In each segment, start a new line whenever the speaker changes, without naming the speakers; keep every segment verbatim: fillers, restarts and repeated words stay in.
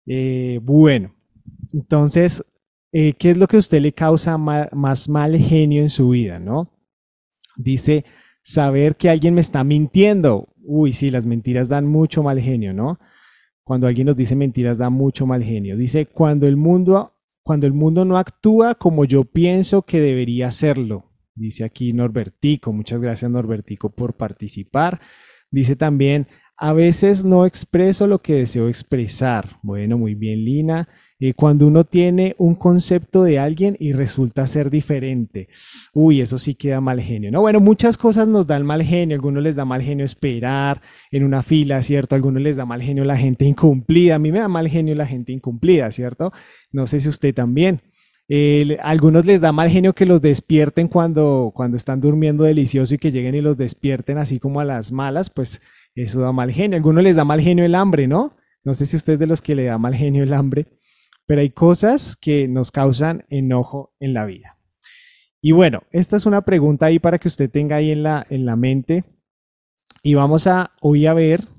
Eh, bueno, entonces, eh, ¿qué es lo que a usted le causa ma- más mal genio en su vida, no? Dice, saber que alguien me está mintiendo. Uy, sí, las mentiras dan mucho mal genio, ¿no? Cuando alguien nos dice mentiras da mucho mal genio. Dice, cuando el mundo, cuando el mundo no actúa como yo pienso que debería hacerlo. Dice aquí Norbertico. Muchas gracias, Norbertico, por participar. Dice también, a veces no expreso lo que deseo expresar. Bueno, muy bien, Lina. Eh, cuando uno tiene un concepto de alguien y resulta ser diferente. Uy, eso sí queda mal genio, ¿no? Bueno, muchas cosas nos dan mal genio. A algunos les da mal genio esperar en una fila, ¿cierto? A algunos les da mal genio la gente incumplida. A mí me da mal genio la gente incumplida, ¿cierto? No sé si usted también. Eh, a algunos les da mal genio que los despierten cuando, cuando están durmiendo delicioso y que lleguen y los despierten así como a las malas, pues eso da mal genio. A algunos les da mal genio el hambre, ¿no? No sé si usted es de los que le da mal genio el hambre, pero hay cosas que nos causan enojo en la vida. Y bueno, esta es una pregunta ahí para que usted tenga ahí en la, en la mente. Y vamos a hoy a ver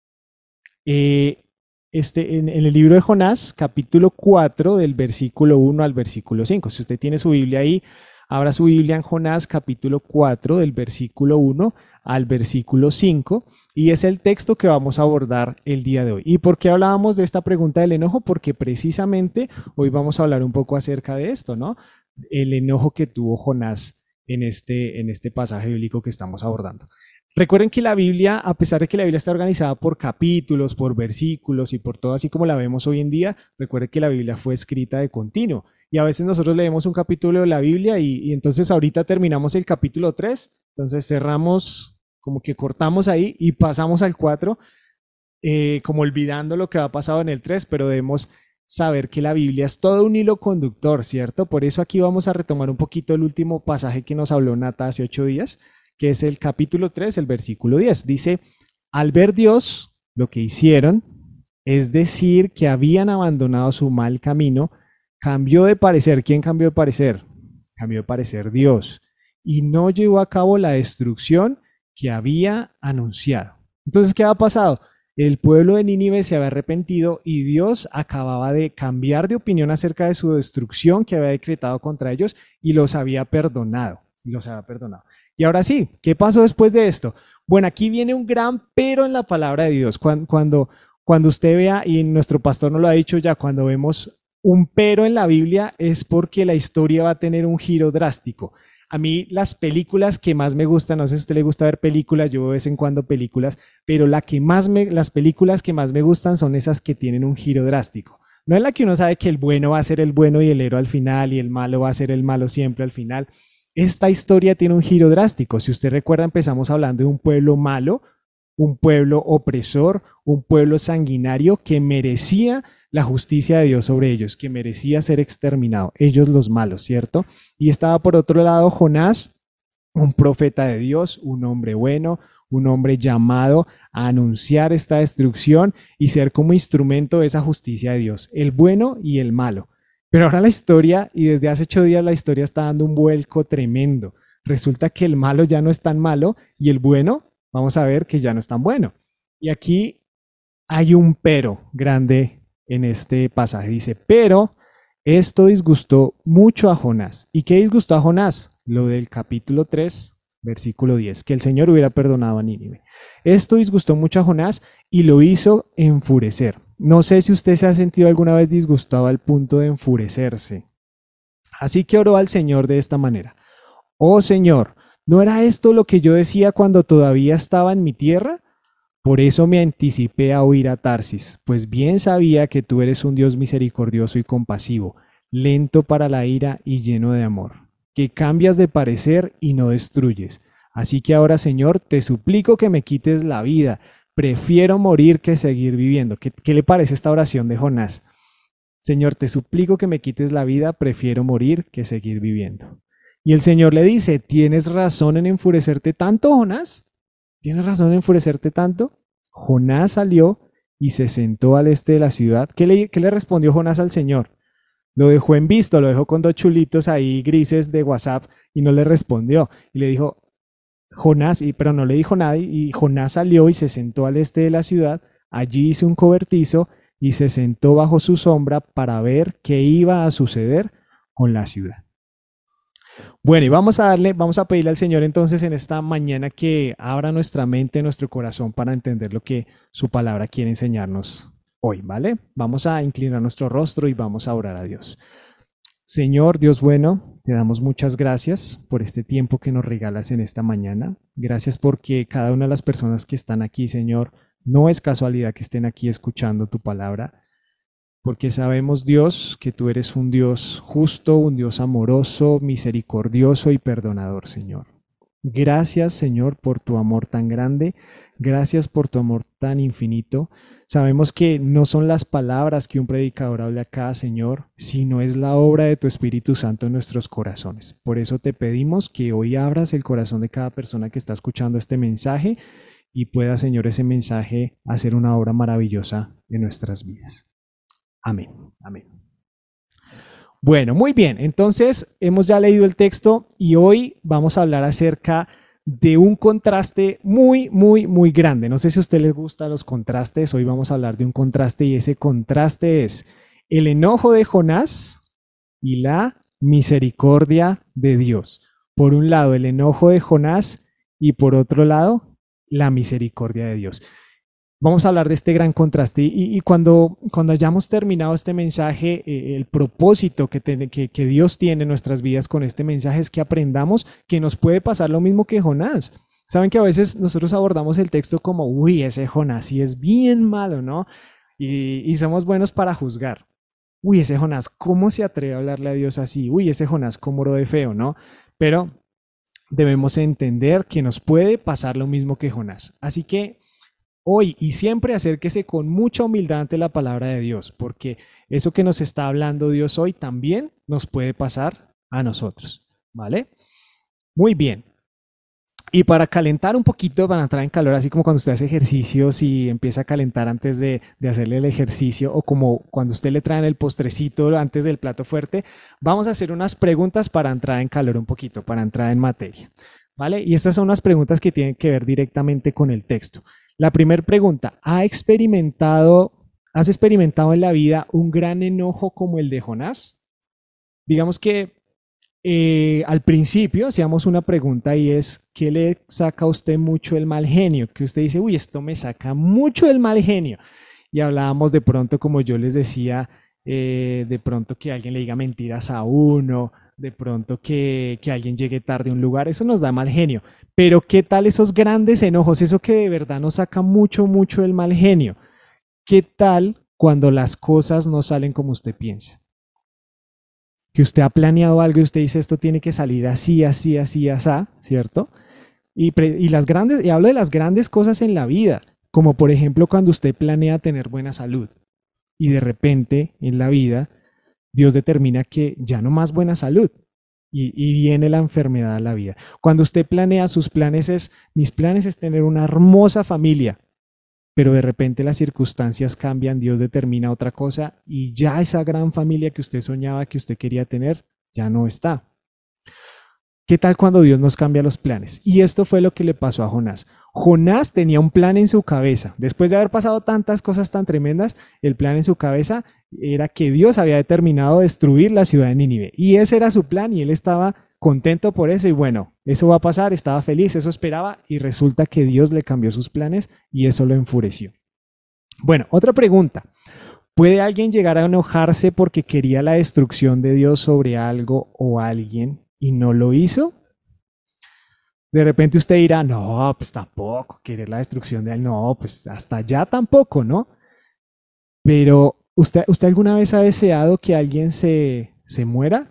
eh, este, en, en el libro de Jonás, capítulo cuatro, del versículo uno al versículo cinco. Si usted tiene su Biblia ahí, abra su Biblia en Jonás, capítulo cuatro, del versículo uno al versículo cinco, y es el texto que vamos a abordar el día de hoy. ¿Y por qué hablábamos de esta pregunta del enojo? Porque precisamente hoy vamos a hablar un poco acerca de esto, ¿no? El enojo que tuvo Jonás en este, en este pasaje bíblico que estamos abordando. Recuerden que la Biblia, a pesar de que la Biblia está organizada por capítulos, por versículos y por todo así como la vemos hoy en día, recuerden que la Biblia fue escrita de continuo. Y a veces nosotros leemos un capítulo de la Biblia y, y entonces ahorita terminamos el capítulo tres, entonces cerramos, como que cortamos ahí y pasamos al cuatro, eh, como olvidando lo que ha pasado en el tres, pero debemos saber que la Biblia es todo un hilo conductor, ¿cierto? Por eso aquí vamos a retomar un poquito el último pasaje que nos habló Nata hace ocho días, que es el capítulo tres, el versículo diez. Dice, al ver Dios lo que hicieron, es decir, que habían abandonado su mal camino, cambió de parecer. ¿Quién cambió de parecer? Cambió de parecer Dios. Y no llevó a cabo la destrucción que había anunciado. Entonces, ¿qué ha pasado? El pueblo de Nínive se había arrepentido y Dios acababa de cambiar de opinión acerca de su destrucción que había decretado contra ellos y los había perdonado. Y los había perdonado. Y ahora sí, ¿qué pasó después de esto? Bueno, aquí viene un gran pero en la palabra de Dios. Cuando, cuando, cuando usted vea, y nuestro pastor nos lo ha dicho ya, cuando vemos un pero en la Biblia es porque la historia va a tener un giro drástico. A mí las películas que más me gustan, no sé si a usted le gusta ver películas, yo de vez en cuando películas, pero la que más me, las películas que más me gustan son esas que tienen un giro drástico. No es la que uno sabe que el bueno va a ser el bueno y el héroe al final y el malo va a ser el malo siempre al final. Esta historia tiene un giro drástico. Si usted recuerda, empezamos hablando de un pueblo malo, un pueblo opresor, un pueblo sanguinario que merecía la justicia de Dios sobre ellos, que merecía ser exterminado, ellos los malos, ¿cierto? Y estaba por otro lado Jonás, un profeta de Dios, un hombre bueno, un hombre llamado a anunciar esta destrucción y ser como instrumento de esa justicia de Dios, el bueno y el malo. Pero ahora la historia, y desde hace ocho días la historia está dando un vuelco tremendo. Resulta que el malo ya no es tan malo y el bueno, vamos a ver que ya no es tan bueno. Y aquí hay un pero grande en este pasaje. Dice, pero esto disgustó mucho a Jonás. ¿Y qué disgustó a Jonás? Lo del capítulo tres, versículo diez, que el Señor hubiera perdonado a Nínive. Esto disgustó mucho a Jonás y lo hizo enfurecer. No sé si usted se ha sentido alguna vez disgustado al punto de enfurecerse. Así que oró al Señor de esta manera. Oh Señor, ¿no era esto lo que yo decía cuando todavía estaba en mi tierra? Por eso me anticipé a huir a Tarsis, pues bien sabía que tú eres un Dios misericordioso y compasivo, lento para la ira y lleno de amor, que cambias de parecer y no destruyes. Así que ahora, Señor, te suplico que me quites la vida. Prefiero morir que seguir viviendo. ¿Qué, qué le parece esta oración de Jonás? Señor, te suplico que me quites la vida, prefiero morir que seguir viviendo. Y el Señor le dice, ¿tienes razón en enfurecerte tanto, Jonás? ¿Tienes razón en enfurecerte tanto? Jonás salió y se sentó al este de la ciudad. ¿Qué le, qué le respondió Jonás al Señor? Lo dejó en visto, lo dejó con dos chulitos ahí grises de WhatsApp y no le respondió. Y le dijo, Jonás, y, pero no le dijo nada, y Jonás salió y se sentó al este de la ciudad. Allí hizo un cobertizo y se sentó bajo su sombra para ver qué iba a suceder con la ciudad. Bueno, y vamos a darle, vamos a pedirle al Señor entonces en esta mañana que abra nuestra mente, nuestro corazón para entender lo que su palabra quiere enseñarnos hoy, ¿vale? Vamos a inclinar nuestro rostro y vamos a orar a Dios. Señor, Dios bueno, te damos muchas gracias por este tiempo que nos regalas en esta mañana. Gracias porque cada una de las personas que están aquí, Señor, no es casualidad que estén aquí escuchando tu palabra, porque sabemos, Dios, que tú eres un Dios justo, un Dios amoroso, misericordioso y perdonador, Señor. Gracias, Señor, por tu amor tan grande. Gracias por tu amor tan infinito. Sabemos que no son las palabras que un predicador habla acá, Señor, sino es la obra de tu Espíritu Santo en nuestros corazones. Por eso te pedimos que hoy abras el corazón de cada persona que está escuchando este mensaje y pueda, Señor, ese mensaje hacer una obra maravillosa en nuestras vidas. Amén, amén. Bueno, muy bien, entonces hemos ya leído el texto y hoy vamos a hablar acerca de un contraste muy, muy, muy grande. No sé si a usted les gustan los contrastes, hoy vamos a hablar de un contraste y ese contraste es el enojo de Jonás y la misericordia de Dios. Por un lado, el enojo de Jonás y por otro lado, la misericordia de Dios. Vamos a hablar de este gran contraste y, y cuando, cuando hayamos terminado este mensaje, eh, el propósito que, te, que, que Dios tiene en nuestras vidas con este mensaje es que aprendamos que nos puede pasar lo mismo que Jonás. Saben que a veces nosotros abordamos el texto como, uy, ese Jonás sí es bien malo, ¿no? Y, y somos buenos para juzgar. Uy, ese Jonás, ¿cómo se atreve a hablarle a Dios así? Uy, ese Jonás, cómo oro de feo, ¿no? Pero debemos entender que nos puede pasar lo mismo que Jonás. Así que hoy y siempre acérquese con mucha humildad ante la palabra de Dios, porque eso que nos está hablando Dios hoy también nos puede pasar a nosotros, ¿vale? Muy bien. Y para calentar un poquito, para entrar en calor, así como cuando usted hace ejercicios y empieza a calentar antes de, de hacerle el ejercicio, o como cuando usted le traen el postrecito antes del plato fuerte, vamos a hacer unas preguntas para entrar en calor un poquito, para entrar en materia, ¿vale? Y estas son unas preguntas que tienen que ver directamente con el texto. La primera pregunta, ¿ha experimentado, ¿has experimentado en la vida un gran enojo como el de Jonás? Digamos que eh, al principio hacíamos una pregunta y es, ¿qué le saca a usted mucho el mal genio? Que usted dice, uy, esto me saca mucho el mal genio. Y hablábamos de pronto, como yo les decía, eh, de pronto que alguien le diga mentiras a uno, de pronto que, que alguien llegue tarde a un lugar, eso nos da mal genio. Pero ¿qué tal esos grandes enojos? Eso que de verdad nos saca mucho, mucho el mal genio. ¿Qué tal cuando las cosas no salen como usted piensa? Que usted ha planeado algo y usted dice esto tiene que salir así, así, así, así, ¿cierto? Y, pre, y las grandes, y hablo de las grandes cosas en la vida, como por ejemplo cuando usted planea tener buena salud y de repente en la vida Dios determina que ya no más buena salud y, y viene la enfermedad a la vida. Cuando usted planea sus planes es, mis planes es tener una hermosa familia, pero de repente las circunstancias cambian, Dios determina otra cosa y ya esa gran familia que usted soñaba, que usted quería tener, ya no está. ¿Qué tal cuando Dios nos cambia los planes? Y esto fue lo que le pasó a Jonás. Jonás tenía un plan en su cabeza. Después de haber pasado tantas cosas tan tremendas, el plan en su cabeza era que Dios había determinado destruir la ciudad de Nínive. Y ese era su plan y él estaba contento por eso. Y bueno, eso va a pasar, estaba feliz, eso esperaba. Y resulta que Dios le cambió sus planes y eso lo enfureció. Bueno, otra pregunta. ¿Puede alguien llegar a enojarse porque quería la destrucción de Dios sobre algo o alguien y no lo hizo? De repente usted dirá, no, pues tampoco, querer la destrucción de él, no, pues hasta allá tampoco, ¿no? Pero, ¿usted, usted alguna vez ha deseado que alguien se, se muera?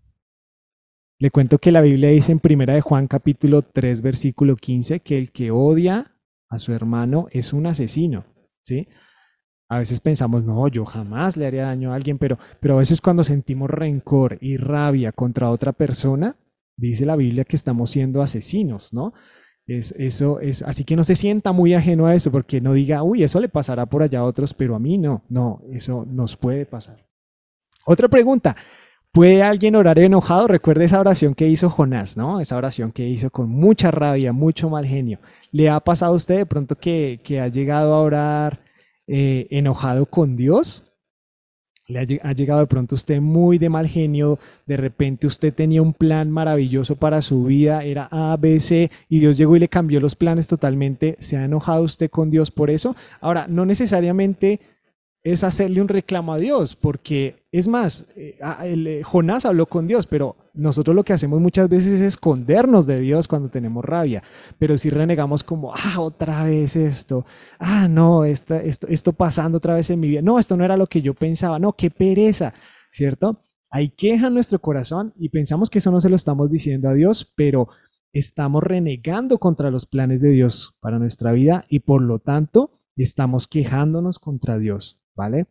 Le cuento que la Biblia dice en Primera de Juan capítulo tres, versículo quince, que el que odia a su hermano es un asesino, ¿sí? A veces pensamos, no, yo jamás le haría daño a alguien, pero, pero a veces cuando sentimos rencor y rabia contra otra persona, dice la Biblia que estamos siendo asesinos, ¿no? Es, eso es, así que no se sienta muy ajeno a eso, porque no diga, uy, eso le pasará por allá a otros, pero a mí no, no, eso nos puede pasar. Otra pregunta, ¿puede alguien orar enojado? Recuerde esa oración que hizo Jonás, ¿no? Esa oración que hizo con mucha rabia, mucho mal genio. ¿Le ha pasado a usted de pronto que, que ha llegado a orar eh, enojado con Dios? ¿Le ha, ha llegado de pronto usted muy de mal genio? De repente usted tenía un plan maravilloso para su vida, era A, B, C, y Dios llegó y le cambió los planes totalmente. ¿Se ha enojado usted con Dios por eso? Ahora, no necesariamente es hacerle un reclamo a Dios, porque es más, eh, el, eh, Jonás habló con Dios, pero nosotros lo que hacemos muchas veces es escondernos de Dios cuando tenemos rabia, pero si renegamos como, ah, otra vez esto, ah, no, esta, esto, esto pasando otra vez en mi vida, no, esto no era lo que yo pensaba, no, qué pereza, ¿cierto? Hay queja en nuestro corazón y pensamos que eso no se lo estamos diciendo a Dios, pero estamos renegando contra los planes de Dios para nuestra vida y por lo tanto estamos quejándonos contra Dios. ¿Vale?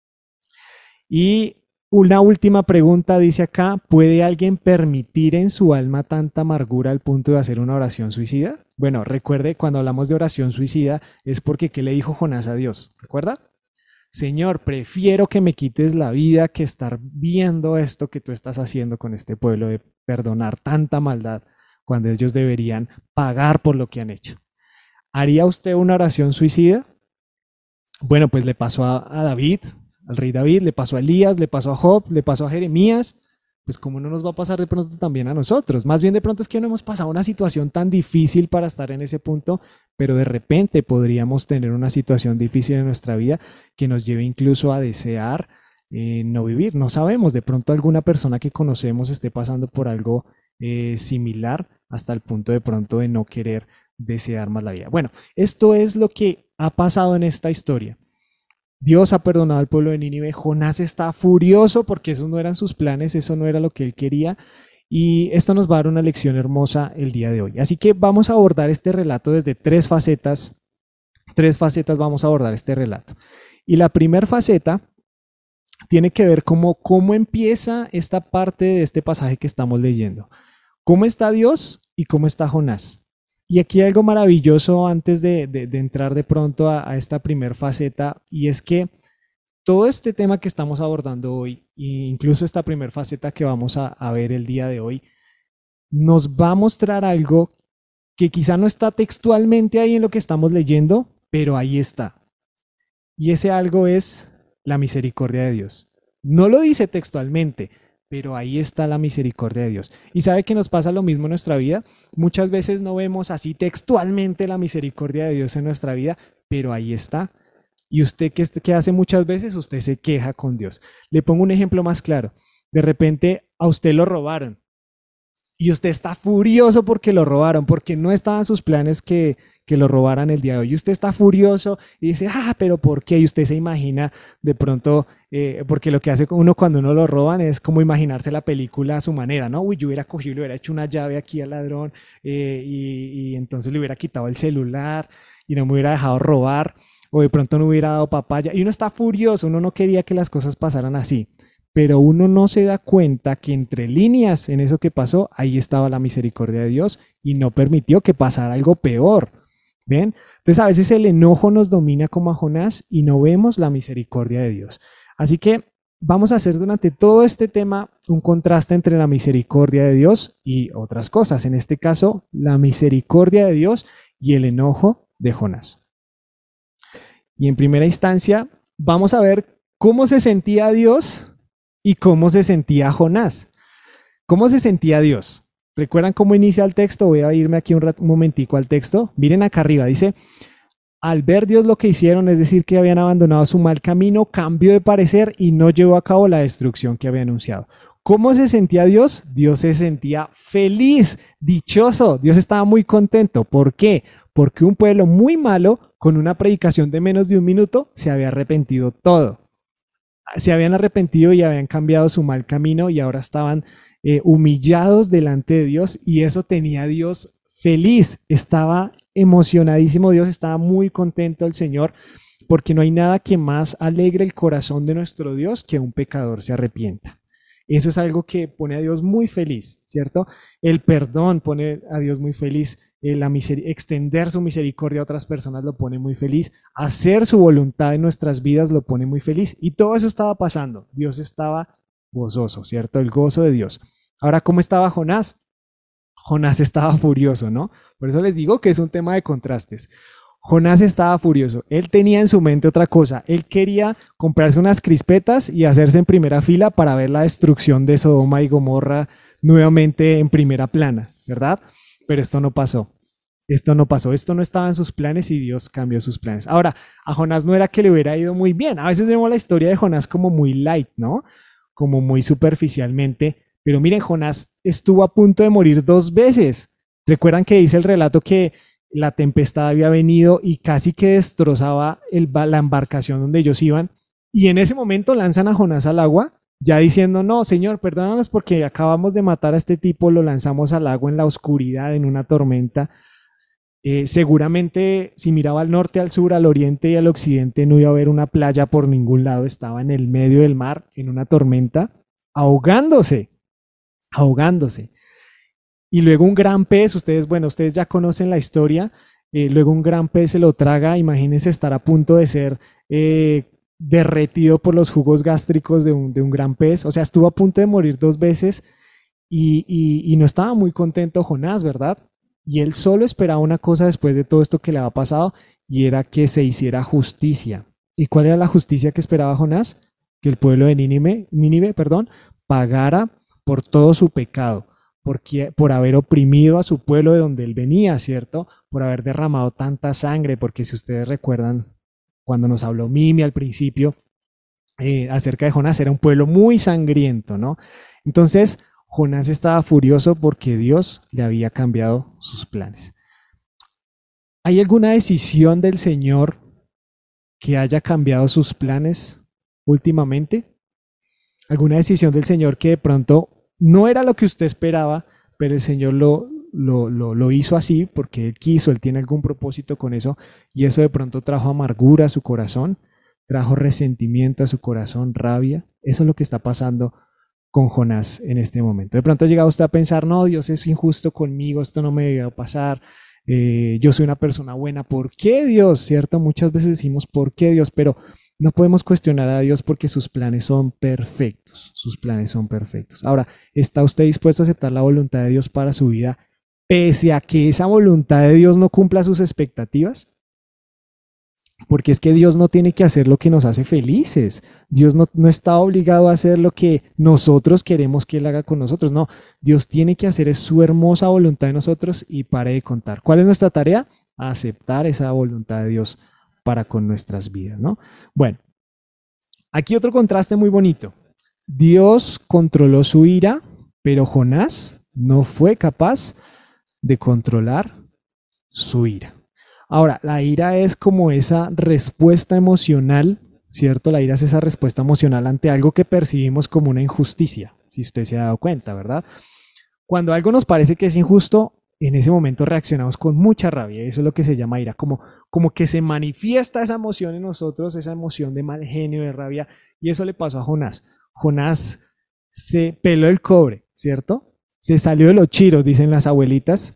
Y una última pregunta dice acá, ¿puede alguien permitir en su alma tanta amargura al punto de hacer una oración suicida? Bueno, recuerde, cuando hablamos de oración suicida es porque ¿qué le dijo Jonás a Dios? ¿Recuerda? Señor, prefiero que me quites la vida que estar viendo esto que tú estás haciendo con este pueblo de perdonar tanta maldad cuando ellos deberían pagar por lo que han hecho. ¿Haría usted una oración suicida? Bueno, pues le pasó a, a David, al rey David, le pasó a Elías, le pasó a Job, le pasó a Jeremías, pues cómo no nos va a pasar de pronto también a nosotros. Más bien de pronto es que no hemos pasado una situación tan difícil para estar en ese punto, pero de repente podríamos tener una situación difícil en nuestra vida que nos lleve incluso a desear eh, no vivir. No sabemos, de pronto alguna persona que conocemos esté pasando por algo eh, similar hasta el punto de pronto de no querer desear más la vida. Bueno, esto es lo que ha pasado en esta historia. Dios ha perdonado al pueblo de Nínive. Jonás está furioso porque esos no eran sus planes, eso no era lo que él quería. Y esto nos va a dar una lección hermosa el día de hoy. Así que vamos a abordar este relato desde tres facetas. Tres facetas vamos a abordar este relato. Y la primera faceta tiene que ver cómo, cómo empieza esta parte de este pasaje que estamos leyendo. ¿Cómo está Dios y cómo está Jonás? Y aquí hay algo maravilloso antes de, de, de entrar de pronto a, a esta primera faceta, y es que todo este tema que estamos abordando hoy, e incluso esta primera faceta que vamos a, a ver el día de hoy, nos va a mostrar algo que quizá no está textualmente ahí en lo que estamos leyendo, pero ahí está. Y ese algo es la misericordia de Dios. No lo dice textualmente, pero ahí está la misericordia de Dios. ¿Y sabe que nos pasa lo mismo en nuestra vida? Muchas veces no vemos así textualmente la misericordia de Dios en nuestra vida, pero ahí está. Y usted, ¿qué, qué hace muchas veces? Usted se queja con Dios. Le pongo un ejemplo más claro. De repente a usted lo robaron y usted está furioso porque lo robaron, porque no estaban sus planes que, que lo robaran el día de hoy. Y usted está furioso y dice, ah, pero ¿por qué? Y usted se imagina de pronto, eh, porque lo que hace uno cuando uno lo roban es como imaginarse la película a su manera, ¿no? Uy, yo hubiera cogido, le hubiera hecho una llave aquí al ladrón eh, y, y entonces le hubiera quitado el celular y no me hubiera dejado robar, o de pronto no hubiera dado papaya. Y uno está furioso, uno no quería que las cosas pasaran así. Pero uno no se da cuenta que entre líneas en eso que pasó, ahí estaba la misericordia de Dios y no permitió que pasara algo peor. ¿Ven? Entonces a veces el enojo nos domina como a Jonás y no vemos la misericordia de Dios. Así que vamos a hacer durante todo este tema un contraste entre la misericordia de Dios y otras cosas. En este caso, la misericordia de Dios y el enojo de Jonás. Y en primera instancia, vamos a ver cómo se sentía Dios y cómo se sentía Jonás. ¿Cómo se sentía Dios? ¿Recuerdan cómo inicia el texto? Voy a irme aquí un, un momentico al texto. Miren acá arriba, dice, al ver Dios lo que hicieron, es decir, que habían abandonado su mal camino, cambió de parecer y no llevó a cabo la destrucción que había anunciado. ¿Cómo se sentía Dios? Dios se sentía feliz, dichoso. Dios estaba muy contento. ¿Por qué? Porque un pueblo muy malo, con una predicación de menos de un minuto, se había arrepentido todo. Se habían arrepentido y habían cambiado su mal camino y ahora estaban eh, humillados delante de Dios, y eso tenía a Dios feliz. Estaba emocionadísimo Dios, estaba muy contento el Señor, porque no hay nada que más alegre el corazón de nuestro Dios que un pecador se arrepienta. Eso es algo que pone a Dios muy feliz, ¿cierto? El perdón pone a Dios muy feliz, eh, la extender su misericordia a otras personas lo pone muy feliz, hacer su voluntad en nuestras vidas lo pone muy feliz, y todo eso estaba pasando. Dios estaba gozoso, ¿cierto? El gozo de Dios. Ahora, ¿cómo estaba Jonás? Jonás estaba furioso, ¿no? Por eso les digo que es un tema de contrastes. Jonás estaba furioso. Él tenía en su mente otra cosa. Él quería comprarse unas crispetas y hacerse en primera fila para ver la destrucción de Sodoma y Gomorra nuevamente en primera plana, ¿verdad? Pero esto no pasó. Esto no pasó. Esto no estaba en sus planes y Dios cambió sus planes. Ahora, a Jonás no era que le hubiera ido muy bien. A veces vemos la historia de Jonás como muy light, ¿no? Como muy superficialmente. Pero miren, Jonás estuvo a punto de morir dos veces. ¿Recuerdan que dice el relato que la tempestad había venido y casi que destrozaba el, la embarcación donde ellos iban? Y en ese momento lanzan a Jonás al agua, ya diciendo, no, Señor, perdónanos porque acabamos de matar a este tipo, lo lanzamos al agua en la oscuridad, en una tormenta. Eh, seguramente si miraba al norte, al sur, al oriente y al occidente no iba a haber una playa por ningún lado, estaba en el medio del mar, en una tormenta, ahogándose, ahogándose. Y luego un gran pez, ustedes, bueno, ustedes ya conocen la historia, eh, luego un gran pez se lo traga, imagínense estar a punto de ser eh, derretido por los jugos gástricos de un, de un gran pez, o sea, estuvo a punto de morir dos veces y, y, y no estaba muy contento Jonás, ¿verdad? Y él solo esperaba una cosa después de todo esto que le había pasado y era que se hiciera justicia. ¿Y cuál era la justicia que esperaba Jonás? Que el pueblo de Nínive, Nínive, perdón, pagara por todo su pecado, porque, por haber oprimido a su pueblo de donde él venía, ¿cierto? Por haber derramado tanta sangre, porque si ustedes recuerdan, cuando nos habló Mimi al principio eh, acerca de Jonás, era un pueblo muy sangriento, ¿no? Entonces, Jonás estaba furioso porque Dios le había cambiado sus planes. ¿Hay alguna decisión del Señor que haya cambiado sus planes últimamente? ¿Alguna decisión del Señor que de pronto no era lo que usted esperaba, pero el Señor lo, lo, lo, lo hizo así porque Él quiso, Él tiene algún propósito con eso y eso de pronto trajo amargura a su corazón, trajo resentimiento a su corazón, rabia? Eso es lo que está pasando con Jonás en este momento. De pronto ha llegado usted a pensar, no, Dios es injusto conmigo, esto no me debió pasar, eh, yo soy una persona buena, ¿por qué Dios? ¿Cierto? Muchas veces decimos, ¿por qué Dios? Pero no podemos cuestionar a Dios porque sus planes son perfectos, sus planes son perfectos. Ahora, ¿está usted dispuesto a aceptar la voluntad de Dios para su vida, pese a que esa voluntad de Dios no cumpla sus expectativas? Porque es que Dios no tiene que hacer lo que nos hace felices. Dios no, no está obligado a hacer lo que nosotros queremos que Él haga con nosotros. No, Dios tiene que hacer es su hermosa voluntad de nosotros y pare de contar. ¿Cuál es nuestra tarea? Aceptar esa voluntad de Dios para con nuestras vidas, ¿no? Bueno, aquí otro contraste muy bonito. Dios controló su ira, pero Jonás no fue capaz de controlar su ira. Ahora, la ira es como esa respuesta emocional, ¿cierto? La ira es esa respuesta emocional ante algo que percibimos como una injusticia, si usted se ha dado cuenta, ¿verdad? Cuando algo nos parece que es injusto, en ese momento reaccionamos con mucha rabia. Eso es lo que se llama ira, como, como que se manifiesta esa emoción en nosotros, esa emoción de mal genio, de rabia. Y eso le pasó a Jonás. Jonás se peló el cobre, ¿cierto? Se salió de los chiros, dicen las abuelitas,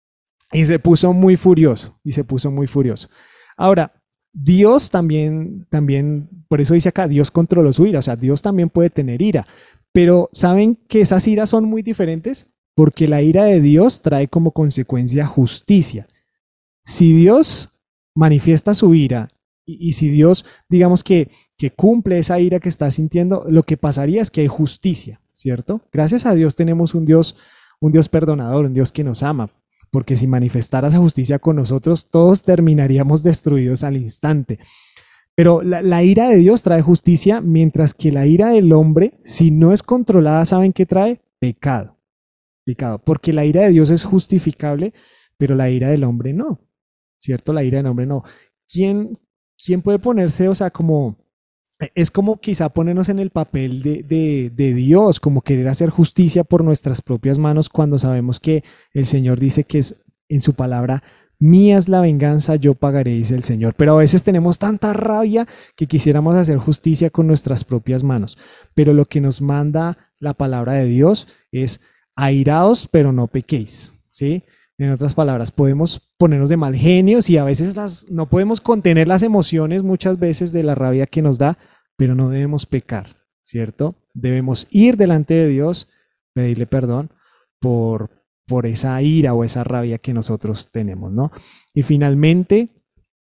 y se puso muy furioso, y se puso muy furioso. Ahora, Dios también, también, por eso dice acá, Dios controló su ira, o sea, Dios también puede tener ira, pero ¿saben que esas iras son muy diferentes? Porque la ira de Dios trae como consecuencia justicia. Si Dios manifiesta su ira y, y si Dios, digamos que, que cumple esa ira que está sintiendo, lo que pasaría es que hay justicia, ¿cierto? Gracias a Dios tenemos un Dios, un Dios perdonador, un Dios que nos ama, porque si manifestara esa justicia con nosotros, todos terminaríamos destruidos al instante. Pero la, la ira de Dios trae justicia, mientras que la ira del hombre, si no es controlada, ¿saben qué trae? Pecado. Pecado. Porque la ira de Dios es justificable, pero la ira del hombre no. ¿Cierto? La ira del hombre no. ¿Quién, quién puede ponerse, o sea, como... Es como quizá ponernos en el papel de, de, de Dios, como querer hacer justicia por nuestras propias manos cuando sabemos que el Señor dice que es en su palabra, mía es la venganza, yo pagaré, dice el Señor. Pero a veces tenemos tanta rabia que quisiéramos hacer justicia con nuestras propias manos. Pero lo que nos manda la palabra de Dios es airaos, pero no pequéis, ¿sí? En otras palabras, podemos ponernos de mal genio y a veces las, no podemos contener las emociones muchas veces de la rabia que nos da, pero no debemos pecar, ¿cierto? Debemos ir delante de Dios, pedirle perdón por, por esa ira o esa rabia que nosotros tenemos, ¿no? Y finalmente,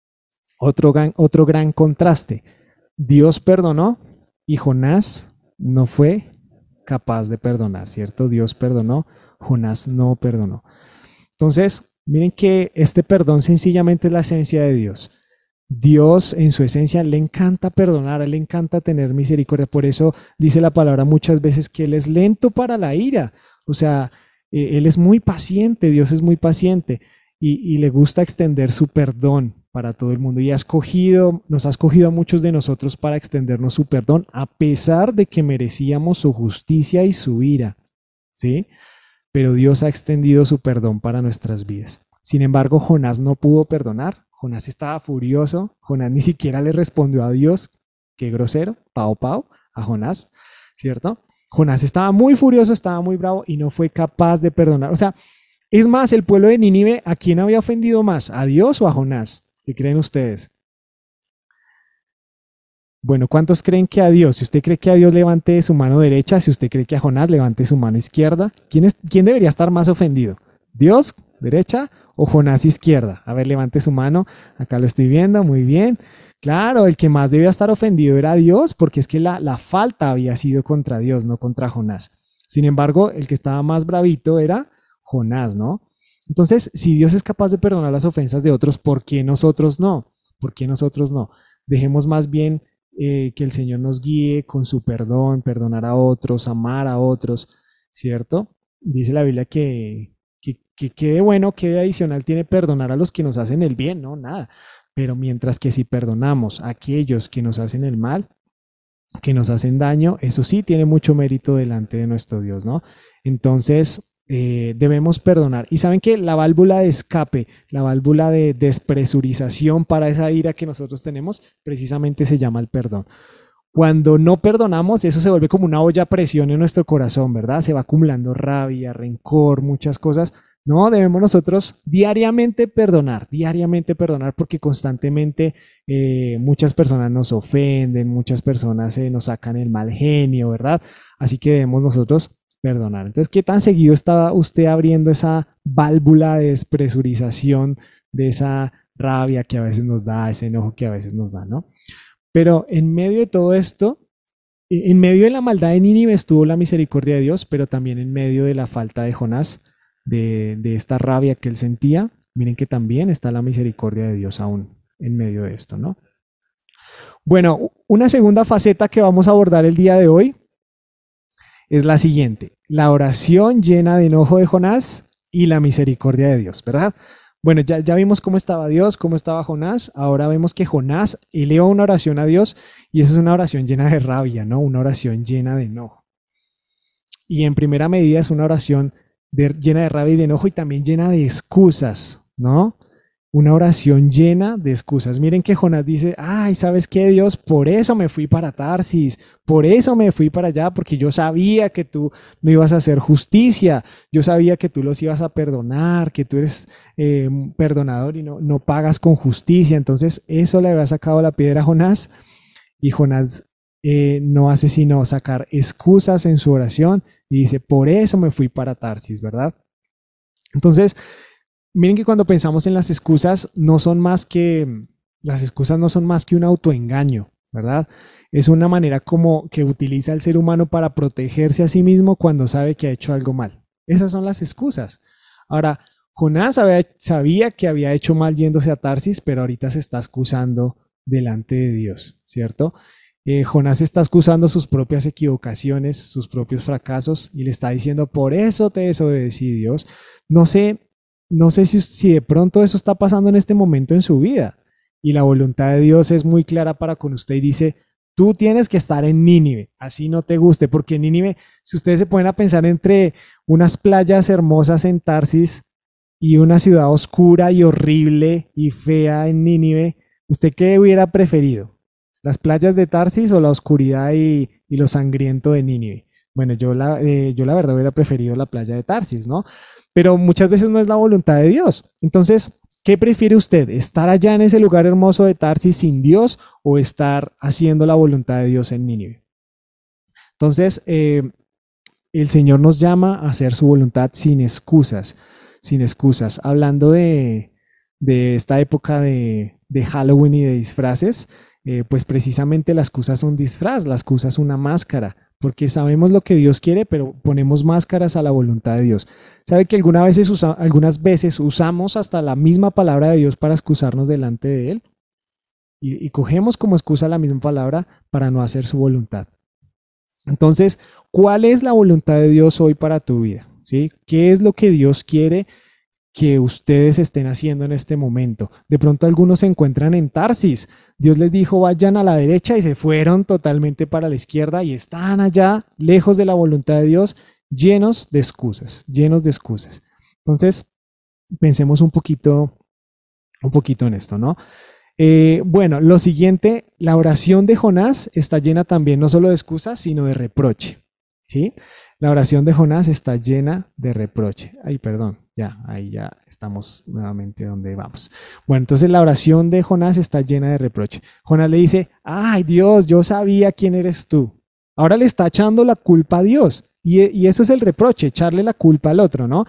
Otro gran, otro gran contraste. Dios perdonó y Jonás no fue capaz de perdonar, ¿cierto? Dios perdonó, Jonás no perdonó. Entonces, miren que este perdón sencillamente es la esencia de Dios. Dios en su esencia le encanta perdonar, a él le encanta tener misericordia. Por eso dice la palabra muchas veces que él es lento para la ira. O sea, eh, él es muy paciente, Dios es muy paciente y, y le gusta extender su perdón para todo el mundo. Y ha escogido, nos ha escogido a muchos de nosotros para extendernos su perdón, a pesar de que merecíamos su justicia y su ira. ¿Sí? Pero Dios ha extendido su perdón para nuestras vidas. Sin embargo, Jonás no pudo perdonar. Jonás estaba furioso. Jonás ni siquiera le respondió a Dios. Qué grosero, pao pao, a Jonás, ¿cierto? Jonás estaba muy furioso, estaba muy bravo y no fue capaz de perdonar. O sea, es más, el pueblo de Nínive, ¿a quién había ofendido más? ¿A Dios o a Jonás? ¿Qué creen ustedes? Bueno, ¿cuántos creen que a Dios? Si usted cree que a Dios, levante su mano derecha. Si usted cree que a Jonás, levante su mano izquierda. ¿Quién, es, quién debería estar más ofendido? ¿Dios, derecha, o Jonás, izquierda? A ver, levante su mano. Acá lo estoy viendo, muy bien. Claro, el que más debía estar ofendido era Dios, porque es que la, la falta había sido contra Dios, no contra Jonás. Sin embargo, el que estaba más bravito era Jonás, ¿no? Entonces, si Dios es capaz de perdonar las ofensas de otros, ¿por qué nosotros no? ¿Por qué nosotros no? Dejemos más bien eh, que el Señor nos guíe con su perdón, perdonar a otros, amar a otros, ¿cierto? Dice la Biblia que, que, que quede bueno, quede adicional tiene perdonar a los que nos hacen el bien, no, nada. Pero mientras que si perdonamos a aquellos que nos hacen el mal, que nos hacen daño, eso sí tiene mucho mérito delante de nuestro Dios, ¿no? Entonces, eh, debemos perdonar. Y saben que la válvula de escape, la válvula de despresurización para esa ira que nosotros tenemos, precisamente se llama el perdón. Cuando no perdonamos, eso se vuelve como una olla a presión en nuestro corazón, ¿verdad? Se va acumulando rabia, rencor, muchas cosas. No, debemos nosotros diariamente perdonar, diariamente perdonar, porque constantemente eh, muchas personas nos ofenden, muchas personas eh, nos sacan el mal genio, ¿verdad? Así que debemos nosotros perdonar. Entonces, ¿qué tan seguido está usted abriendo esa válvula de despresurización de esa rabia que a veces nos da, ese enojo que a veces nos da, ¿no? Pero en medio de todo esto, en medio de la maldad de Nínive estuvo la misericordia de Dios, pero también en medio de la falta de Jonás, de, de esta rabia que él sentía, miren que también está la misericordia de Dios aún en medio de esto, ¿no? Bueno, una segunda faceta que vamos a abordar el día de hoy es la siguiente, la oración llena de enojo de Jonás y la misericordia de Dios, ¿verdad? Bueno, ya, ya vimos cómo estaba Dios, cómo estaba Jonás. Ahora vemos que Jonás eleva una oración a Dios y esa es una oración llena de rabia, ¿no? Una oración llena de enojo. Y en primera medida es una oración de, llena de rabia y de enojo y también llena de excusas, ¿no? Una oración llena de excusas. Miren que Jonás dice, ay, ¿sabes qué, Dios? Por eso me fui para Tarsis, por eso me fui para allá, porque yo sabía que tú no ibas a hacer justicia, yo sabía que tú los ibas a perdonar, que tú eres eh, perdonador y no, no pagas con justicia. Entonces eso le había sacado la piedra a Jonás y Jonás eh, no hace sino sacar excusas en su oración y dice, por eso me fui para Tarsis, ¿verdad? Entonces, miren que cuando pensamos en las excusas, no son más que, las excusas no son más que un autoengaño, ¿verdad? Es una manera como que utiliza el ser humano para protegerse a sí mismo cuando sabe que ha hecho algo mal. Esas son las excusas. Ahora, Jonás sabía, sabía que había hecho mal yéndose a Tarsis, pero ahorita se está excusando delante de Dios, ¿cierto? Eh, Jonás está excusando sus propias equivocaciones, sus propios fracasos y le está diciendo, por eso te desobedecí, Dios. No sé. No sé si, si de pronto eso está pasando en este momento en su vida y la voluntad de Dios es muy clara para con usted y dice, tú tienes que estar en Nínive, así no te guste, porque Nínive, si ustedes se ponen a pensar entre unas playas hermosas en Tarsis y una ciudad oscura y horrible y fea en Nínive, ¿usted qué hubiera preferido? ¿Las playas de Tarsis o la oscuridad y, y lo sangriento de Nínive? Bueno, yo la, eh, yo la verdad hubiera preferido la playa de Tarsis, ¿no? Pero muchas veces no es la voluntad de Dios. Entonces, ¿qué prefiere usted? ¿Estar allá en ese lugar hermoso de Tarsis sin Dios o estar haciendo la voluntad de Dios en Nínive? Entonces, eh, el Señor nos llama a hacer su voluntad sin excusas, sin excusas. Hablando de, de esta época de, de Halloween y de disfraces, eh, pues precisamente la excusa es un disfraz, la excusa es una máscara, porque sabemos lo que Dios quiere, pero ponemos máscaras a la voluntad de Dios. ¿Sabe que algunas veces, usa, algunas veces usamos hasta la misma palabra de Dios para excusarnos delante de Él? Y, y cogemos como excusa la misma palabra para no hacer su voluntad. Entonces, ¿cuál es la voluntad de Dios hoy para tu vida? ¿Sí? ¿Qué es lo que Dios quiere que ustedes estén haciendo en este momento? De pronto algunos se encuentran en Tarsis. Dios les dijo vayan a la derecha y se fueron totalmente para la izquierda y están allá lejos de la voluntad de Dios, llenos de excusas, llenos de excusas. Entonces, pensemos un poquito, un poquito en esto, ¿no? Eh, bueno, lo siguiente, la oración de Jonás está llena también no solo de excusas, sino de reproche, ¿sí? La oración de Jonás está llena de reproche. Ay, perdón, ya, ahí ya estamos nuevamente donde vamos. Bueno, entonces la oración de Jonás está llena de reproche. Jonás le dice, ay Dios, yo sabía quién eres tú. Ahora le está echando la culpa a Dios. Y, y eso es el reproche, echarle la culpa al otro, ¿no?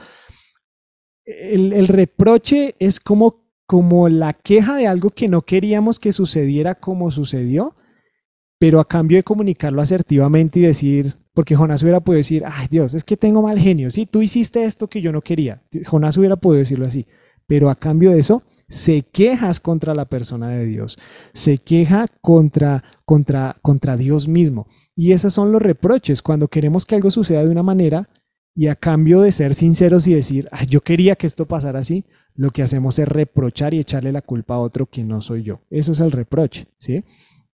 El, el reproche es como como la queja de algo que no queríamos que sucediera como sucedió, pero a cambio de comunicarlo asertivamente y decir, porque Jonás hubiera podido decir, ay Dios, es que tengo mal genio, sí, tú hiciste esto que yo no quería. Jonás hubiera podido decirlo así, pero a cambio de eso, se quejas contra la persona de Dios, se queja contra, contra, contra Dios mismo. Y esos son los reproches, cuando queremos que algo suceda de una manera y a cambio de ser sinceros y decir, ay, yo quería que esto pasara así, lo que hacemos es reprochar y echarle la culpa a otro que no soy yo. Eso es el reproche, ¿sí?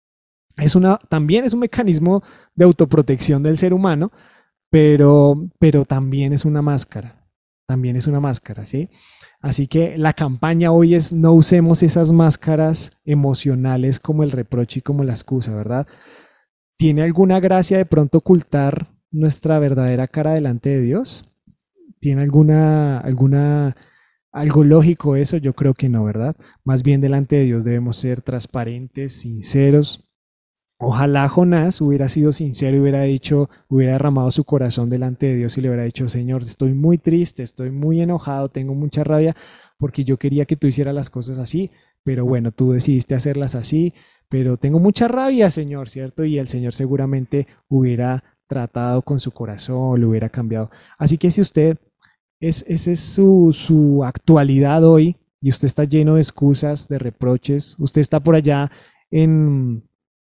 Es una, también es un mecanismo de autoprotección del ser humano, pero, pero también es una máscara, también es una máscara, ¿sí? Así que la campaña hoy es no usemos esas máscaras emocionales como el reproche y como la excusa, ¿verdad? ¿Tiene alguna gracia de pronto ocultar nuestra verdadera cara delante de Dios? ¿Tiene alguna, alguna algo lógico eso? Yo creo que no, ¿verdad? Más bien delante de Dios debemos ser transparentes, sinceros. Ojalá Jonás hubiera sido sincero y hubiera dicho, hubiera derramado su corazón delante de Dios y le hubiera dicho, Señor, estoy muy triste, estoy muy enojado, tengo mucha rabia porque yo quería que tú hicieras las cosas así, pero bueno, tú decidiste hacerlas así, pero tengo mucha rabia, Señor, ¿cierto? Y el Señor seguramente hubiera tratado con su corazón, lo hubiera cambiado. Así que si usted es, esa es su, su actualidad hoy y usted está lleno de excusas, de reproches, usted está por allá en,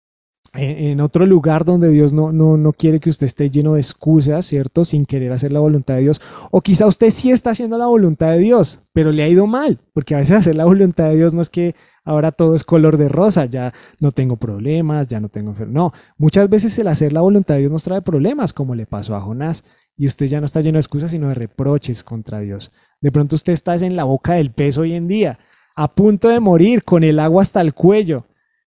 en, en otro lugar donde Dios no, no, no quiere que usted esté lleno de excusas, ¿cierto? Sin querer hacer la voluntad de Dios. O quizá usted sí está haciendo la voluntad de Dios, pero le ha ido mal, porque a veces hacer la voluntad de Dios no es que ahora todo es color de rosa, ya no tengo problemas, ya no tengo enfermedad. No, muchas veces el hacer la voluntad de Dios nos trae problemas, como le pasó a Jonás, y usted ya no está lleno de excusas, sino de reproches contra Dios. De pronto usted está en la boca del pez hoy en día, a punto de morir, con el agua hasta el cuello,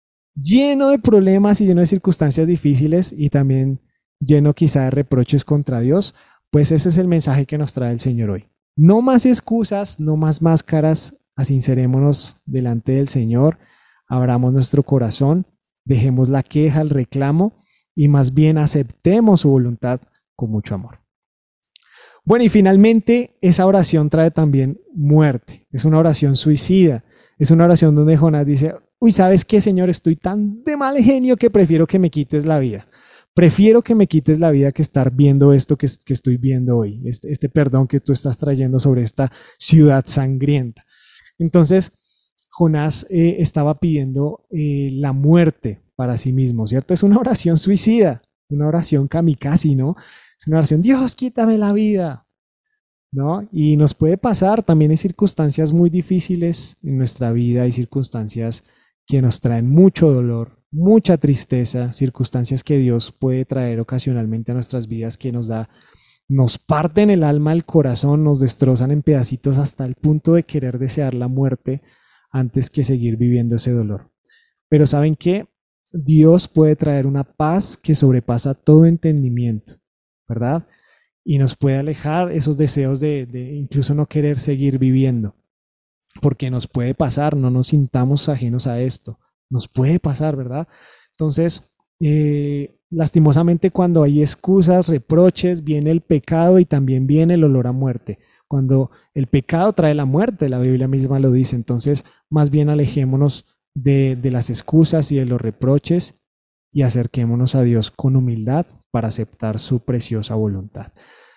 lleno de problemas y lleno de circunstancias difíciles y también lleno quizá de reproches contra Dios. Pues ese es el mensaje que nos trae el Señor hoy. No más excusas, no más máscaras, asincerémonos delante del Señor, abramos nuestro corazón, dejemos la queja, el reclamo y más bien aceptemos su voluntad con mucho amor. Bueno, y finalmente esa oración trae también muerte, es una oración suicida, es una oración donde Jonás dice, uy, ¿sabes qué, Señor? Estoy tan de mal genio que prefiero que me quites la vida. Prefiero que me quites la vida que estar viendo esto que, que estoy viendo hoy, este, este perdón que tú estás trayendo sobre esta ciudad sangrienta. Entonces, Jonás eh, estaba pidiendo eh, la muerte para sí mismo, ¿cierto? Es una oración suicida, una oración kamikaze, ¿no? Es una oración, Dios, quítame la vida, ¿no? Y nos puede pasar, también hay circunstancias muy difíciles en nuestra vida, hay circunstancias que nos traen mucho dolor, mucha tristeza, circunstancias que Dios puede traer ocasionalmente a nuestras vidas que nos da, nos parten el alma, el corazón, nos destrozan en pedacitos hasta el punto de querer desear la muerte antes que seguir viviendo ese dolor. Pero ¿saben qué? Dios puede traer una paz que sobrepasa todo entendimiento, ¿verdad? Y nos puede alejar esos deseos de, de incluso no querer seguir viviendo, porque nos puede pasar, no nos sintamos ajenos a esto, nos puede pasar, ¿verdad? Entonces, eh, lastimosamente cuando hay excusas, reproches, viene el pecado y también viene el olor a muerte. Cuando el pecado trae la muerte, la Biblia misma lo dice. Entonces, más bien alejémonos de, de las excusas y de los reproches y acerquémonos a Dios con humildad para aceptar su preciosa voluntad.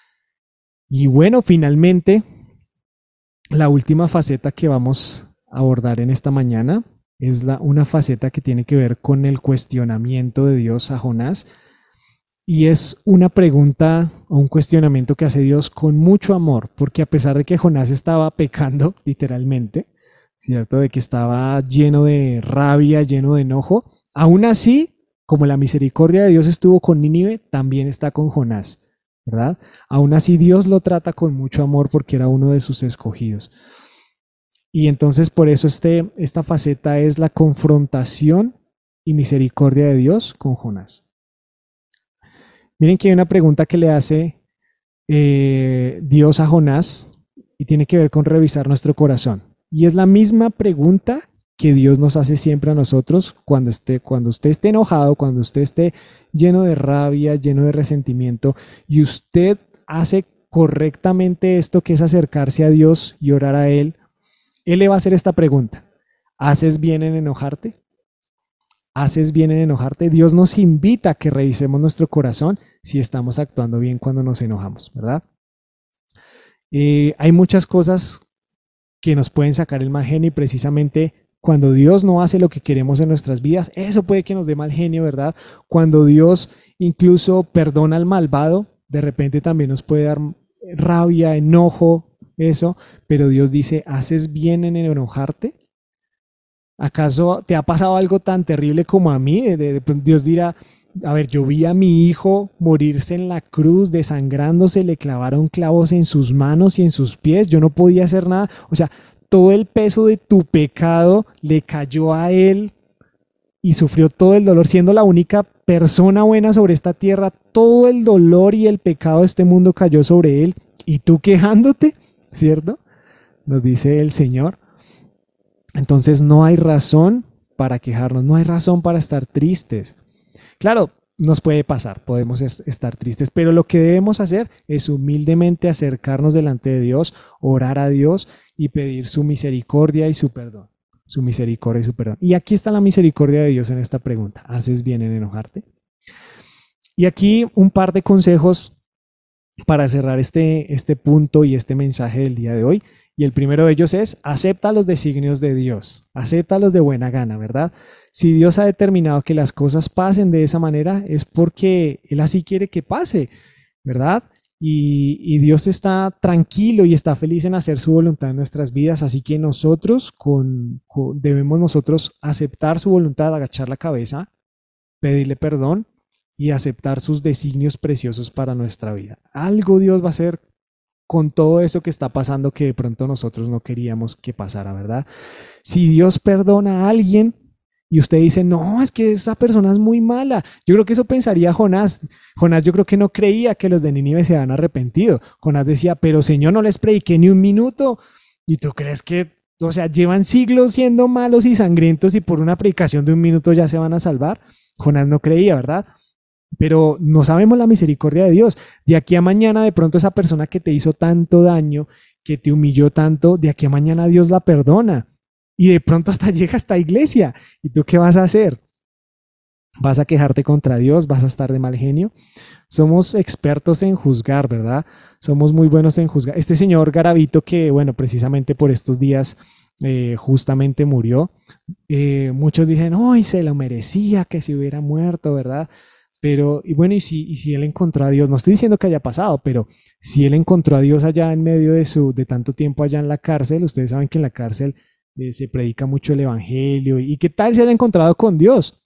Y bueno, finalmente, la última faceta que vamos a abordar en esta mañana es la, una faceta que tiene que ver con el cuestionamiento de Dios a Jonás. Y es una pregunta o un cuestionamiento que hace Dios con mucho amor, porque a pesar de que Jonás estaba pecando, literalmente, ¿cierto? De que estaba lleno de rabia, lleno de enojo, aún así, como la misericordia de Dios estuvo con Nínive, también está con Jonás, ¿verdad? Aún así Dios lo trata con mucho amor porque era uno de sus escogidos. Y entonces por eso este, esta faceta es la confrontación y misericordia de Dios con Jonás. Miren que hay una pregunta que le hace eh, Dios a Jonás y tiene que ver con revisar nuestro corazón. Y es la misma pregunta que Dios nos hace siempre a nosotros cuando, esté, cuando usted esté enojado, cuando usted esté lleno de rabia, lleno de resentimiento, y usted hace correctamente esto que es acercarse a Dios y orar a Él. Él le va a hacer esta pregunta: ¿haces bien en enojarte? ¿Haces bien en enojarte? Dios nos invita a que revisemos nuestro corazón si estamos actuando bien cuando nos enojamos, ¿verdad? Eh, hay muchas cosas que nos pueden sacar el mal genio y precisamente cuando Dios no hace lo que queremos en nuestras vidas, eso puede que nos dé mal genio, ¿verdad? Cuando Dios incluso perdona al malvado, de repente también nos puede dar rabia, enojo, eso, pero Dios dice, ¿haces bien en enojarte? ¿Acaso te ha pasado algo tan terrible como a mí? De, de, de, Dios dirá, a ver, yo vi a mi hijo morirse en la cruz, desangrándose, le clavaron clavos en sus manos y en sus pies, yo no podía hacer nada. O sea, todo el peso de tu pecado le cayó a él y sufrió todo el dolor, siendo la única persona buena sobre esta tierra. Todo el dolor y el pecado de este mundo cayó sobre él y tú quejándote, ¿cierto? Nos dice el Señor. Entonces no hay razón para quejarnos, no hay razón para estar tristes. Claro, nos puede pasar, podemos estar tristes, pero lo que debemos hacer es humildemente acercarnos delante de Dios, orar a Dios y pedir su misericordia y su perdón. Su misericordia y su perdón. Y aquí está la misericordia de Dios en esta pregunta. ¿Haces bien en enojarte? Y aquí un par de consejos para cerrar este, este punto y este mensaje del día de hoy. Y el primero de ellos es, acepta los designios de Dios, acéptalos de buena gana, ¿verdad? Si Dios ha determinado que las cosas pasen de esa manera, es porque Él así quiere que pase, ¿verdad? Y, y Dios está tranquilo y está feliz en hacer su voluntad en nuestras vidas, así que nosotros con, con, debemos nosotros aceptar su voluntad, agachar la cabeza, pedirle perdón y aceptar sus designios preciosos para nuestra vida. Algo Dios va a hacer con todo eso que está pasando que de pronto nosotros no queríamos que pasara, ¿verdad? Si Dios perdona a alguien y usted dice, no, es que esa persona es muy mala, yo creo que eso pensaría Jonás. Jonás yo creo que no creía que los de Nínive se habían arrepentido. Jonás decía, pero Señor, no les prediqué ni un minuto. ¿Y tú crees que, o sea, llevan siglos siendo malos y sangrientos y por una predicación de un minuto ya se van a salvar? Jonás no creía, ¿verdad? Pero no sabemos la misericordia de Dios. De aquí a mañana, de pronto esa persona que te hizo tanto daño, que te humilló tanto, de aquí a mañana Dios la perdona. Y de pronto hasta llega a esta iglesia. ¿Y tú qué vas a hacer? ¿Vas a quejarte contra Dios? ¿Vas a estar de mal genio? Somos expertos en juzgar, ¿verdad? Somos muy buenos en juzgar. Este señor Garavito que, bueno, precisamente por estos días eh, justamente murió. Eh, muchos dicen, ¡ay, se lo merecía que se hubiera muerto!, ¿verdad? Pero, y bueno, y si, y si él encontró a Dios, no estoy diciendo que haya pasado, pero si él encontró a Dios allá en medio de su, de tanto tiempo allá en la cárcel, ustedes saben que en la cárcel eh, se predica mucho el evangelio, y, y qué tal se haya encontrado con Dios,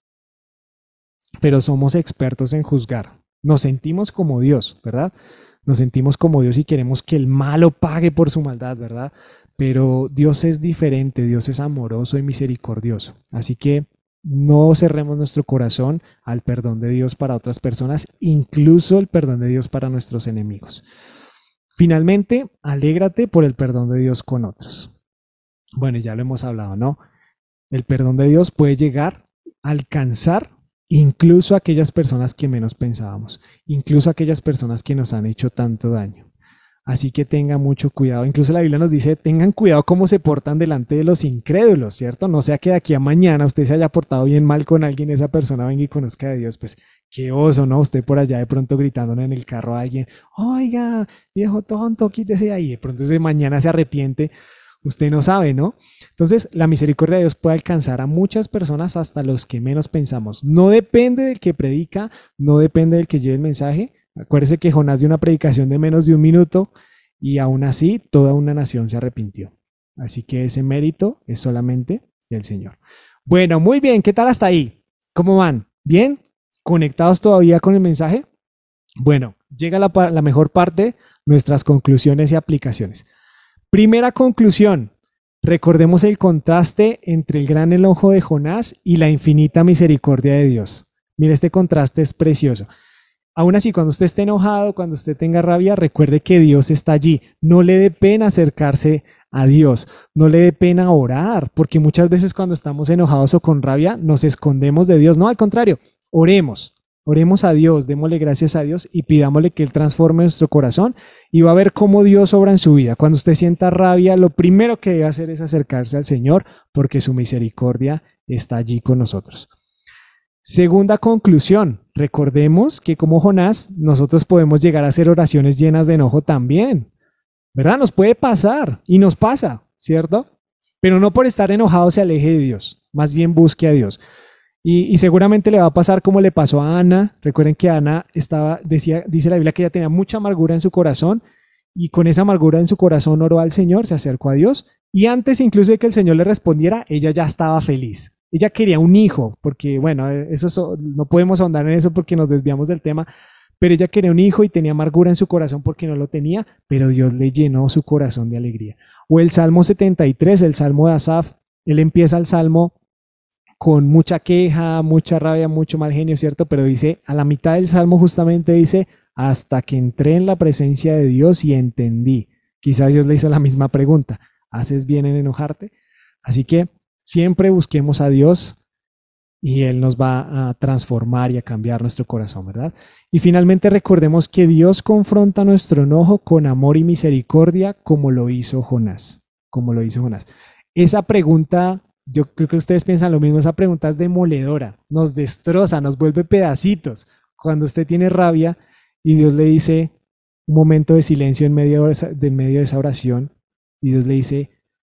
pero somos expertos en juzgar, nos sentimos como Dios, ¿verdad? Nos sentimos como Dios y queremos que el malo pague por su maldad, ¿verdad? Pero Dios es diferente, Dios es amoroso y misericordioso, así que no cerremos nuestro corazón al perdón de Dios para otras personas, incluso el perdón de Dios para nuestros enemigos. Finalmente, alégrate por el perdón de Dios con otros. Bueno, ya lo hemos hablado, ¿no? El perdón de Dios puede llegar a alcanzar incluso a aquellas personas que menos pensábamos, incluso a aquellas personas que nos han hecho tanto daño. Así que tengan mucho cuidado. Incluso la Biblia nos dice, tengan cuidado cómo se portan delante de los incrédulos, ¿cierto? No sea que de aquí a mañana usted se haya portado bien mal con alguien, esa persona venga y conozca de Dios, pues qué oso, ¿no? Usted por allá de pronto gritándole en el carro a alguien, oiga, viejo tonto, quítese de ahí. De pronto ese mañana se arrepiente, usted no sabe, ¿no? Entonces, la misericordia de Dios puede alcanzar a muchas personas, hasta los que menos pensamos. No depende del que predica, no depende del que lleve el mensaje. Acuérdese que Jonás dio una predicación de menos de un minuto y aún así toda una nación se arrepintió. Así que ese mérito es solamente del Señor. Bueno, muy bien. ¿Qué tal hasta ahí? ¿Cómo van? ¿Bien? ¿Conectados todavía con el mensaje? Bueno, llega la, la mejor parte, nuestras conclusiones y aplicaciones. Primera conclusión. Recordemos el contraste entre el gran enojo de Jonás y la infinita misericordia de Dios. Mire, este contraste es precioso. Aún así, cuando usted esté enojado, cuando usted tenga rabia, recuerde que Dios está allí. No le dé pena acercarse a Dios, no le dé pena orar, porque muchas veces cuando estamos enojados o con rabia nos escondemos de Dios. No, al contrario, oremos, oremos a Dios, démosle gracias a Dios y pidámosle que Él transforme nuestro corazón y va a ver cómo Dios obra en su vida. Cuando usted sienta rabia, lo primero que debe hacer es acercarse al Señor, porque su misericordia está allí con nosotros. Segunda conclusión, recordemos que como Jonás, nosotros podemos llegar a hacer oraciones llenas de enojo también, ¿verdad? Nos puede pasar y nos pasa, ¿cierto? Pero no por estar enojado se aleje de Dios, más bien busque a Dios. Y, y seguramente le va a pasar como le pasó a Ana. Recuerden que Ana estaba, decía, dice la Biblia que ella tenía mucha amargura en su corazón y con esa amargura en su corazón oró al Señor, se acercó a Dios y antes incluso de que el Señor le respondiera, ella ya estaba feliz. Ella quería un hijo, porque bueno, eso no podemos ahondar en eso porque nos desviamos del tema, pero ella quería un hijo y tenía amargura en su corazón porque no lo tenía, pero Dios le llenó su corazón de alegría. O el Salmo setenta y tres, el Salmo de Asaf, él empieza el Salmo con mucha queja, mucha rabia, mucho mal genio, ¿cierto? Pero dice, a la mitad del Salmo justamente dice, hasta que entré en la presencia de Dios y entendí. Quizá Dios le hizo la misma pregunta, ¿haces bien en enojarte? Así que siempre busquemos a Dios y Él nos va a transformar y a cambiar nuestro corazón, ¿verdad? Y finalmente recordemos que Dios confronta nuestro enojo con amor y misericordia como lo hizo Jonás, como lo hizo Jonás. Esa pregunta, yo creo que ustedes piensan lo mismo, esa pregunta es demoledora, nos destroza, nos vuelve pedacitos. Cuando usted tiene rabia y Dios le dice un momento de silencio en medio de esa, de en medio de esa oración y Dios le dice,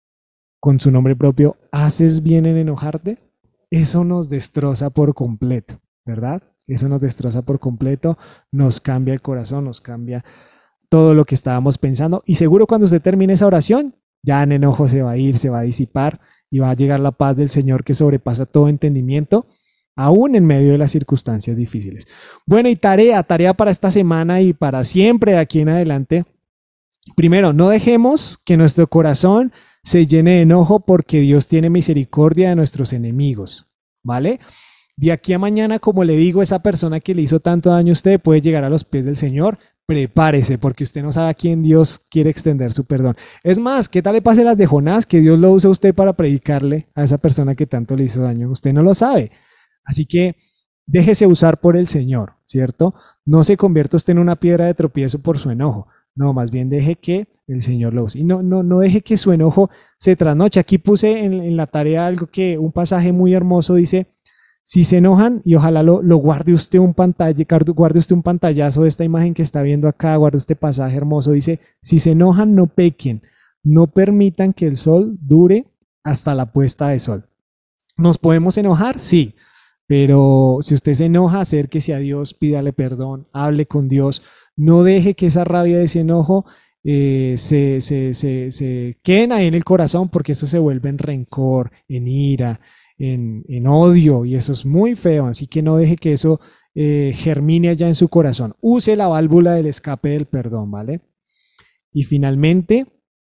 con su nombre propio, ¿haces bien en enojarte? Eso nos destroza por completo, ¿verdad? Eso nos destroza por completo, nos cambia el corazón, nos cambia todo lo que estábamos pensando. Y seguro cuando usted termine esa oración, ya el enojo se va a ir, se va a disipar y va a llegar la paz del Señor que sobrepasa todo entendimiento, aún en medio de las circunstancias difíciles. Bueno, y tarea, tarea para esta semana y para siempre de aquí en adelante. Primero, no dejemos que nuestro corazón se llene de enojo porque Dios tiene misericordia de nuestros enemigos, ¿vale? De aquí a mañana, como le digo, esa persona que le hizo tanto daño a usted puede llegar a los pies del Señor. Prepárese porque usted no sabe a quién Dios quiere extender su perdón. Es más, ¿qué tal le pase las de Jonás? Que Dios lo use a usted para predicarle a esa persona que tanto le hizo daño. Usted no lo sabe. Así que déjese usar por el Señor, ¿cierto? No se convierta usted en una piedra de tropiezo por su enojo. No, más bien deje que el Señor lo use. Y no, no, no deje que su enojo se trasnoche. Aquí puse en, en la tarea algo que, un pasaje muy hermoso, dice, si se enojan, y ojalá lo, lo guarde usted un pantalla, guarde usted un pantallazo de esta imagen que está viendo acá, guarde este pasaje hermoso, dice, si se enojan, no pequen, no permitan que el sol dure hasta la puesta de sol. ¿Nos podemos enojar? Sí. Pero si usted se enoja, acérquese a Dios, pídale perdón, hable con Dios, no deje que esa rabia, ese enojo eh, se, se, se, se queden ahí en el corazón, porque eso se vuelve en rencor, en ira, en, en odio, y eso es muy feo. Así que no deje que eso eh, germine allá en su corazón. Use la válvula del escape del perdón, ¿vale? Y finalmente,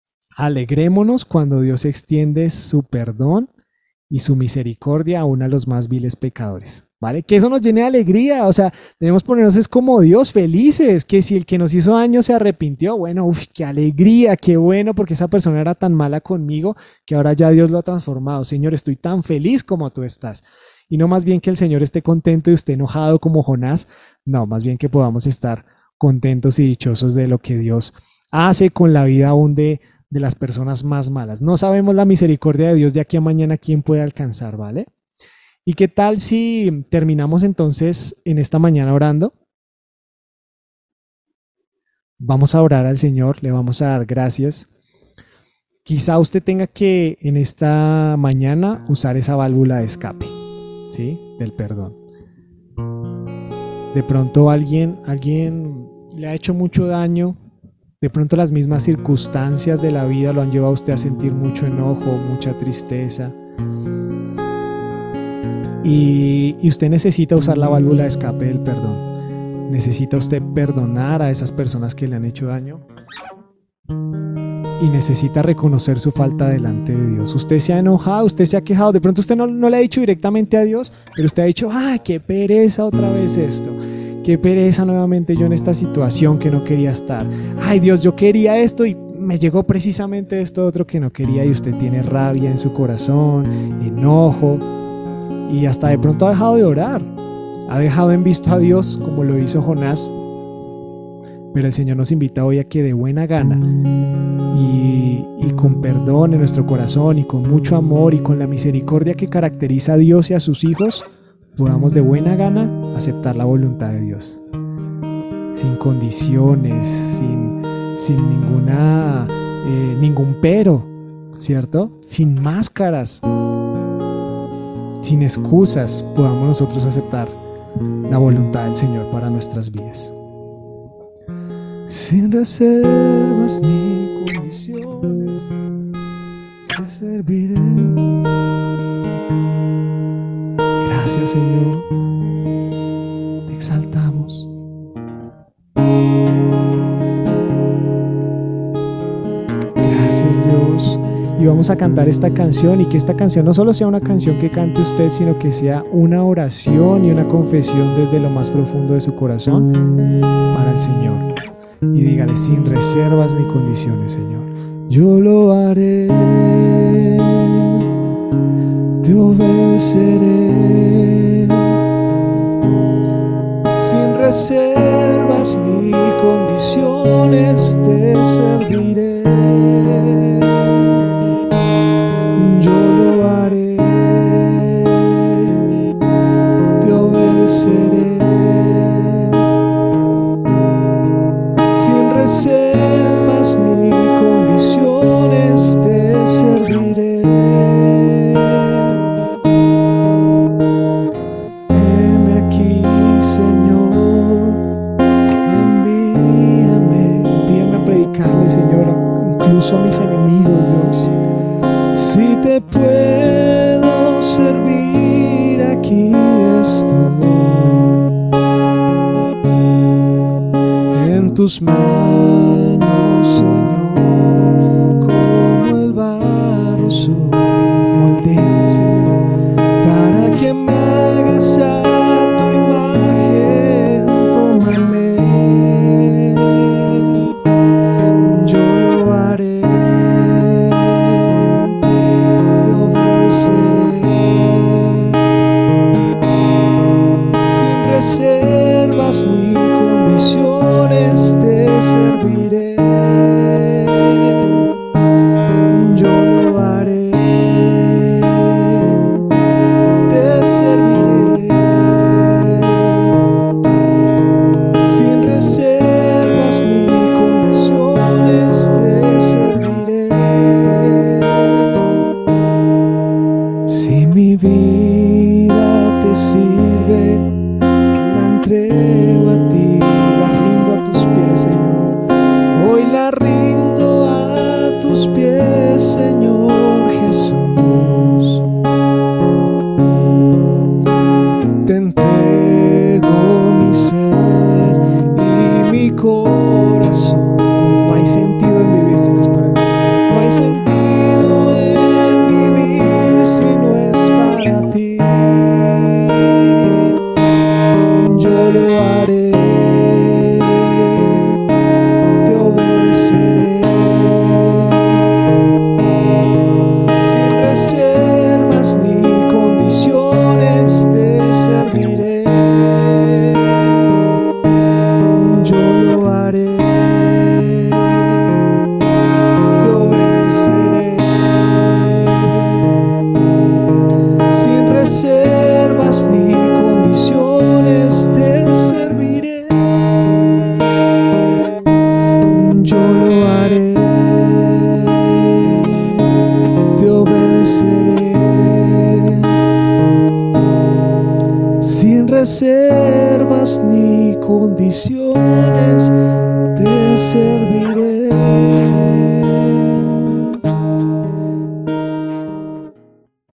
alegrémonos cuando Dios extiende su perdón y su misericordia aún a los más viles pecadores, ¿vale? Que eso nos llene de alegría, o sea, debemos ponernos es como Dios, felices, que si el que nos hizo daño se arrepintió, bueno, uf, qué alegría, qué bueno, porque esa persona era tan mala conmigo que ahora ya Dios lo ha transformado. Señor, estoy tan feliz como tú estás. Y no más bien que el Señor esté contento y esté enojado como Jonás, no, más bien que podamos estar contentos y dichosos de lo que Dios hace con la vida aún de, de las personas más malas. No sabemos la misericordia de Dios de aquí a mañana quién puede alcanzar, ¿vale? ¿Y qué tal si terminamos entonces en esta mañana orando? Vamos a orar al Señor, le vamos a dar gracias. Quizá usted tenga que en esta mañana usar esa válvula de escape, ¿sí? Del perdón. De pronto alguien, alguien le ha hecho mucho daño. De pronto las mismas circunstancias de la vida lo han llevado a usted a sentir mucho enojo, mucha tristeza. Y, y usted necesita usar la válvula de escape del perdón. Necesita usted perdonar a esas personas que le han hecho daño. Y necesita reconocer su falta delante de Dios. Usted se ha enojado, usted se ha quejado. De pronto usted no, no le ha dicho directamente a Dios, pero usted ha dicho, ¡ay, qué pereza otra vez esto! ¡Qué pereza nuevamente yo en esta situación que no quería estar! ¡Ay, Dios, yo quería esto y me llegó precisamente esto otro que no quería! Y usted tiene rabia en su corazón, enojo, y hasta de pronto ha dejado de orar. Ha dejado en visto a Dios como lo hizo Jonás. Pero el Señor nos invita hoy a que de buena gana y, y con perdón en nuestro corazón y con mucho amor y con la misericordia que caracteriza a Dios y a sus hijos, podamos de buena gana aceptar la voluntad de Dios. Sin condiciones, sin, sin ninguna, eh, ningún pero, ¿cierto? Sin máscaras, sin excusas, podamos nosotros aceptar la voluntad del Señor para nuestras vidas. Sin reservas ni condiciones, te serviré. Gracias, Señor, te exaltamos. Gracias, Dios. Y vamos a cantar esta canción, y que esta canción no solo sea una canción que cante usted, sino que sea una oración y una confesión desde lo más profundo de su corazón para el Señor. Y dígale sin reservas ni condiciones, Señor. Yo lo haré, te obedeceré. Sin reservas ni condiciones te serviré. Yo lo haré, te obedeceré. Reservas ni condiciones te serviré. Heme aquí, Señor, envíame, envíame a predicarle, Señor, incluso a mis enemigos, Dios. Si te puedo servir, aquí estoy. En tus manos, Señor, como el barro soy. Moldea, Señor, para que me hagas a tu imagen. Tómame, yo lo haré, te obedeceré. Sin reservas ni condiciones te serviré. reservas ni condiciones, te serviré.